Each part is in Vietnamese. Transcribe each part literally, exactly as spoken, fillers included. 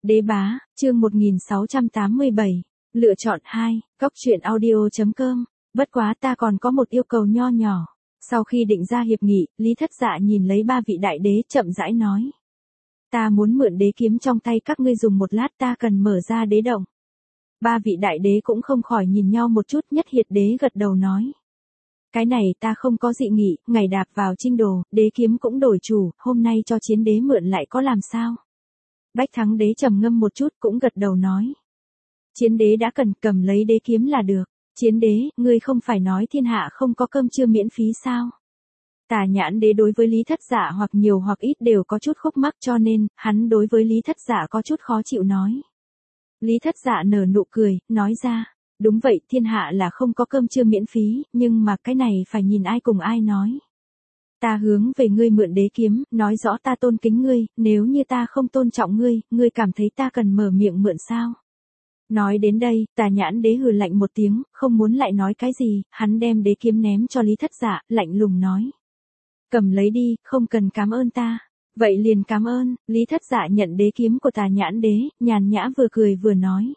Đế bá, chương một nghìn sáu trăm tám mươi bảy, lựa chọn hai, cóc truyện audio.com, bất quá ta còn có một yêu cầu nho nhỏ. Sau khi định ra hiệp nghị, Lý Thất Dạ nhìn lấy ba vị đại đế chậm rãi nói. Ta muốn mượn đế kiếm trong tay các ngươi dùng một lát, ta cần mở ra đế động. Ba vị đại đế cũng không khỏi nhìn nhau một chút, Nhất Hiệt đế gật đầu nói. Cái này ta không có dị nghị, ngày đạp vào Trinh Đồ, đế kiếm cũng đổi chủ, hôm nay cho chiến đế mượn lại có làm sao? Bách Thắng đế trầm ngâm một chút cũng gật đầu nói. Chiến đế đã cần cầm lấy đế kiếm là được. Chiến đế, ngươi không phải nói thiên hạ không có cơm trưa miễn phí sao? Tà Nhãn đế đối với Lý Thất Dạ hoặc nhiều hoặc ít đều có chút khúc mắc, cho nên, hắn đối với Lý Thất Dạ có chút khó chịu nói. Lý Thất Dạ nở nụ cười, nói ra, đúng vậy, thiên hạ là không có cơm trưa miễn phí, nhưng mà cái này phải nhìn ai cùng ai nói. Ta hướng về ngươi mượn đế kiếm, nói rõ ta tôn kính ngươi, nếu như ta không tôn trọng ngươi, ngươi cảm thấy ta cần mở miệng mượn sao? Nói đến đây, Tà Nhãn đế hừ lạnh một tiếng, không muốn lại nói cái gì, hắn đem đế kiếm ném cho Lý Thất Dạ, lạnh lùng nói. Cầm lấy đi, không cần cảm ơn ta. Vậy liền cảm ơn. Lý Thất Dạ nhận đế kiếm của Tà Nhãn đế, nhàn nhã vừa cười vừa nói.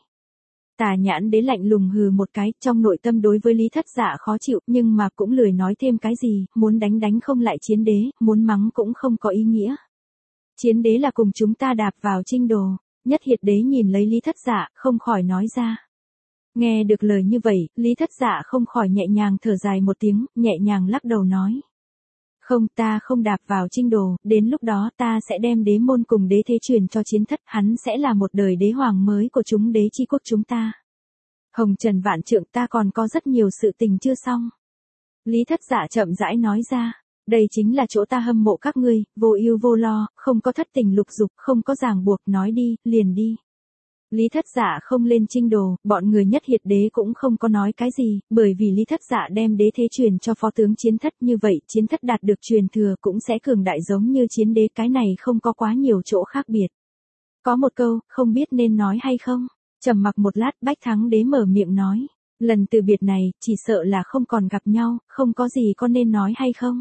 Tà Nhãn đế lạnh lùng hừ một cái, trong nội tâm đối với Lý Thất Dạ khó chịu, nhưng mà cũng lười nói thêm cái gì, muốn đánh đánh không lại chiến đế, muốn mắng cũng không có ý nghĩa. Chiến đế là cùng chúng ta đạp vào Trinh Đồ. Nhất Hiệt đế nhìn lấy Lý Thất Dạ, không khỏi nói ra. Nghe được lời như vậy, Lý Thất Dạ không khỏi nhẹ nhàng thở dài một tiếng, nhẹ nhàng lắc đầu nói. Không, ta không đạp vào Trinh Đồ, đến lúc đó ta sẽ đem đế môn cùng đế thế truyền cho Chiến Thất, hắn sẽ là một đời đế hoàng mới của chúng đế chi quốc chúng ta. Hồng Trần Vạn Trượng, ta còn có rất nhiều sự tình chưa xong. Lý Thất Dạ chậm rãi nói ra. Đây chính là chỗ ta hâm mộ các ngươi, vô ưu vô lo, không có thất tình lục dục, không có ràng buộc, nói đi, liền đi. Lý Thất Dạ không lên Trinh Đồ, bọn người Nhất Hiệt đế cũng không có nói cái gì, bởi vì Lý Thất Dạ đem đế thế truyền cho phó tướng Chiến Thất, như vậy Chiến Thất đạt được truyền thừa cũng sẽ cường đại giống như chiến đế, cái này không có quá nhiều chỗ khác biệt. Có một câu, không biết nên nói hay không? Trầm mặc một lát, Bách Thắng đế mở miệng nói, lần từ biệt này, chỉ sợ là không còn gặp nhau, không có gì có nên nói hay không?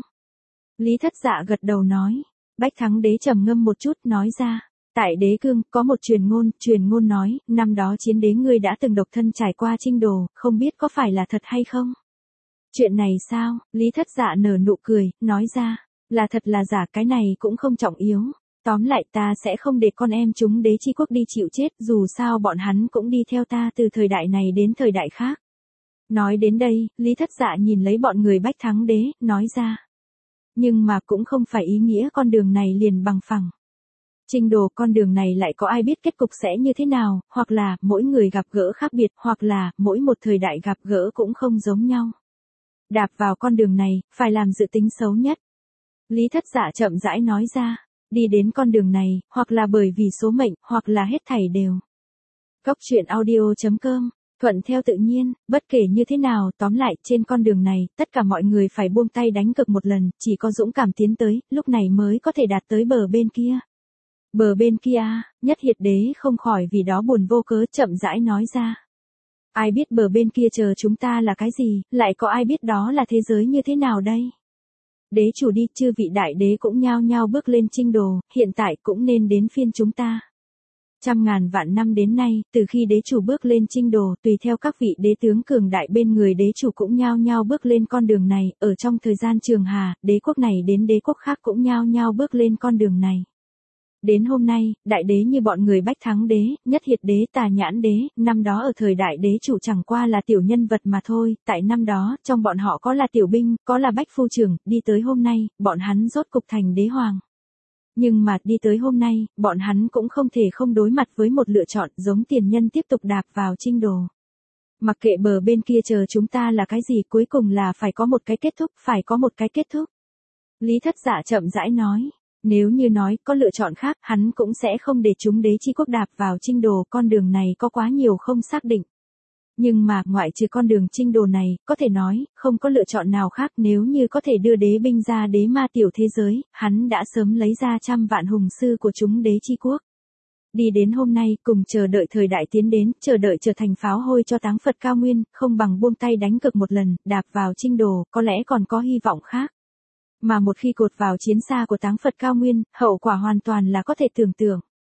Lý Thất Dạ gật đầu nói. Bách Thắng đế trầm ngâm một chút, nói ra. Tại đế cương, có một truyền ngôn, truyền ngôn nói, năm đó chiến đế ngươi đã từng độc thân trải qua Trinh Đồ, không biết có phải là thật hay không? Chuyện này sao? Lý Thất Dạ nở nụ cười, nói ra. Là thật là giả, cái này cũng không trọng yếu. Tóm lại ta sẽ không để con em chúng đế chi quốc đi chịu chết, dù sao bọn hắn cũng đi theo ta từ thời đại này đến thời đại khác. Nói đến đây, Lý Thất Dạ nhìn lấy bọn người Bách Thắng đế, nói ra. Nhưng mà cũng không phải ý nghĩa con đường này liền bằng phẳng. Trinh Đồ, con đường này lại có ai biết kết cục sẽ như thế nào, hoặc là mỗi người gặp gỡ khác biệt, hoặc là mỗi một thời đại gặp gỡ cũng không giống nhau. Đạp vào con đường này, phải làm dự tính xấu nhất. Lý Thất Dạ chậm rãi nói ra, đi đến con đường này, hoặc là bởi vì số mệnh, hoặc là hết thảy đều. Cóc truyện audio.com, thuận theo tự nhiên, bất kể như thế nào, tóm lại, trên con đường này, tất cả mọi người phải buông tay đánh cược một lần, chỉ có dũng cảm tiến tới, lúc này mới có thể đạt tới bờ bên kia. Bờ bên kia, Nhất Hiệt đế không khỏi vì đó buồn vô cớ, chậm rãi nói ra. Ai biết bờ bên kia chờ chúng ta là cái gì, lại có ai biết đó là thế giới như thế nào đây? Đế chủ đi, chư vị đại đế cũng nhao nhao bước lên Trinh Đồ, hiện tại cũng nên đến phiên chúng ta. Trăm ngàn vạn năm đến nay, từ khi đế chủ bước lên Trinh Đồ, tùy theo các vị đế tướng cường đại bên người đế chủ cũng nhao nhao bước lên con đường này, ở trong thời gian trường hà, đế quốc này đến đế quốc khác cũng nhao nhao bước lên con đường này. Đến hôm nay, đại đế như bọn người Bách Thắng đế, Nhất Hiệt đế, Tà Nhãn đế, năm đó ở thời đại đế chủ chẳng qua là tiểu nhân vật mà thôi, tại năm đó, trong bọn họ có là tiểu binh, có là bách phu trưởng, đi tới hôm nay, bọn hắn rốt cục thành đế hoàng. Nhưng mà đi tới hôm nay, bọn hắn cũng không thể không đối mặt với một lựa chọn giống tiền nhân tiếp tục đạp vào Trinh Đồ. Mặc kệ bờ bên kia chờ chúng ta là cái gì, cuối cùng là phải có một cái kết thúc, phải có một cái kết thúc. Lý Thất Dạ chậm rãi nói. Nếu như nói có lựa chọn khác, hắn cũng sẽ không để chúng đế chi quốc đạp vào Trinh Đồ, con đường này có quá nhiều không xác định. Nhưng mà, ngoại trừ con đường Trinh Đồ này, có thể nói, không có lựa chọn nào khác, nếu như có thể đưa đế binh ra đế ma tiểu thế giới, hắn đã sớm lấy ra trăm vạn hùng sư của chúng đế chi quốc. Đi đến hôm nay, cùng chờ đợi thời đại tiến đến, chờ đợi trở thành pháo hôi cho táng Phật cao nguyên, không bằng buông tay đánh cược một lần, đạp vào Trinh Đồ, có lẽ còn có hy vọng khác. Mà một khi cột vào chiến xa của táng Phật cao nguyên, hậu quả hoàn toàn là có thể tưởng tượng.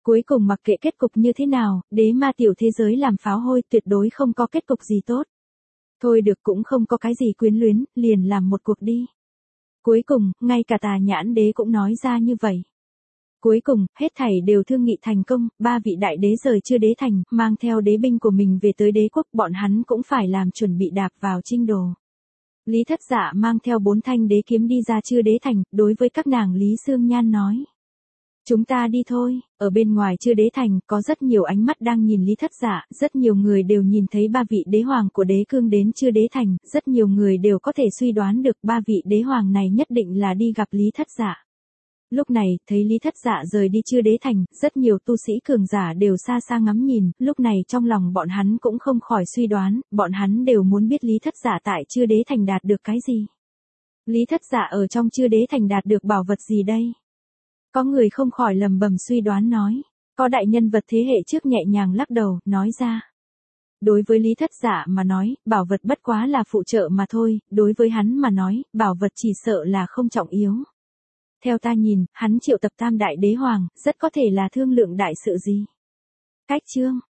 Cuối cùng mặc kệ kết cục như thế nào, đế ma tiểu thế giới làm pháo hôi tuyệt đối không có kết cục gì tốt. Thôi được cũng không có cái gì quyến luyến, liền làm một cuộc đi. Cuối cùng, ngay cả Tà Nhãn đế cũng nói ra như vậy. Cuối cùng, hết thảy đều thương nghị thành công, ba vị đại đế rời Chư Đế Thành, mang theo đế binh của mình về tới đế quốc, bọn hắn cũng phải làm chuẩn bị đạp vào Trinh Đồ. Lý Thất Dạ mang theo bốn thanh đế kiếm đi ra Chư Đế Thành, đối với các nàng Lý Sương Nhan nói. Chúng ta đi thôi, ở bên ngoài Chư Đế Thành, có rất nhiều ánh mắt đang nhìn Lý Thất Dạ, rất nhiều người đều nhìn thấy ba vị đế hoàng của đế cương đến Chư Đế Thành, rất nhiều người đều có thể suy đoán được ba vị đế hoàng này nhất định là đi gặp Lý Thất Dạ. Lúc này, thấy Lý Thất Dạ rời đi Chư Đế Thành, rất nhiều tu sĩ cường giả đều xa xa ngắm nhìn, lúc này trong lòng bọn hắn cũng không khỏi suy đoán, bọn hắn đều muốn biết Lý Thất Dạ tại Chư Đế Thành đạt được cái gì. Lý Thất Dạ ở trong Chư Đế Thành đạt được bảo vật gì đây? Có người không khỏi lầm bầm suy đoán nói, có đại nhân vật thế hệ trước nhẹ nhàng lắc đầu, nói ra. Đối với Lý Thất Dạ mà nói, bảo vật bất quá là phụ trợ mà thôi, đối với hắn mà nói, bảo vật chỉ sợ là không trọng yếu. Theo ta nhìn, hắn triệu tập tam đại đế hoàng, rất có thể là thương lượng đại sự gì. Cách chương